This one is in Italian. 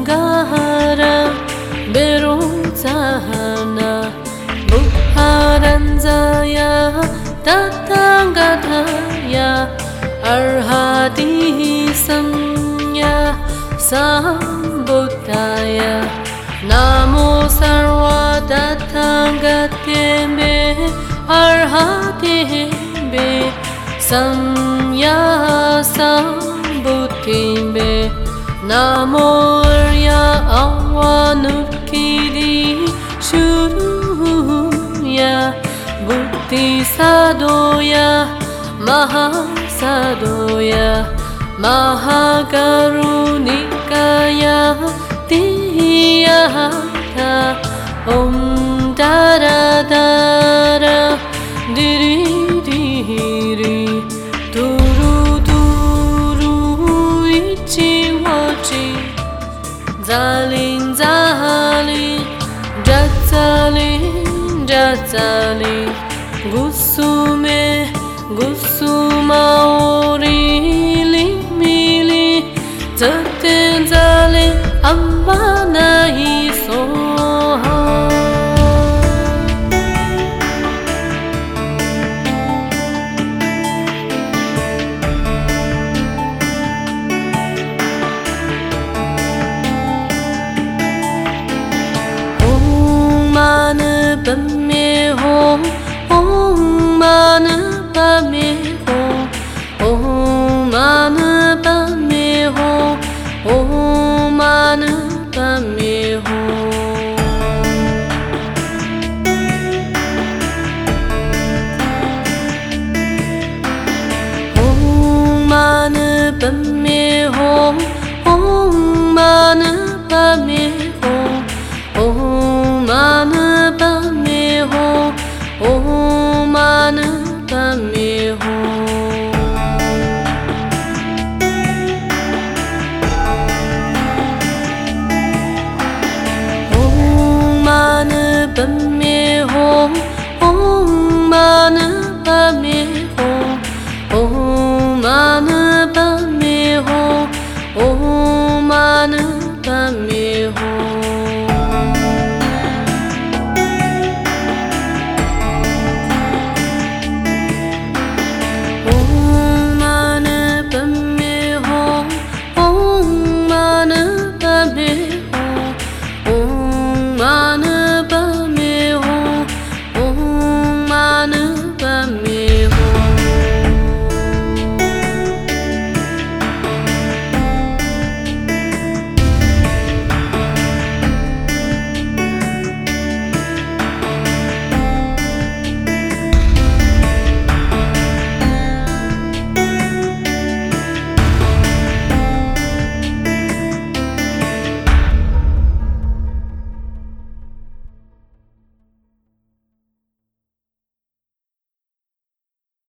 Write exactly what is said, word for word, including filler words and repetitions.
Angahara Beruzahana Buharanzaya Tatangataya Arhati Samya Sambuddhaya Namo Sarva Tatangateme Arhateme Samya Sambuddhime Namo Arya Avanukiri Shuruya Buddhi Sadoya Mahasadoya Mahakarunikaya Tiyata Om Dara Dara Diri Diri Duru Duru Ichi Wachi Zalin Zalin Jatzalin Jatzalin Gusume Gusuma Orili Mili Zaten Zalin Ambanahi Soha Om Mani Padme Hum Om Mani Padme Hum Om Mani Padme Hum Om Mani Padme Hum Om Mani Padme Hum Om Mani Padme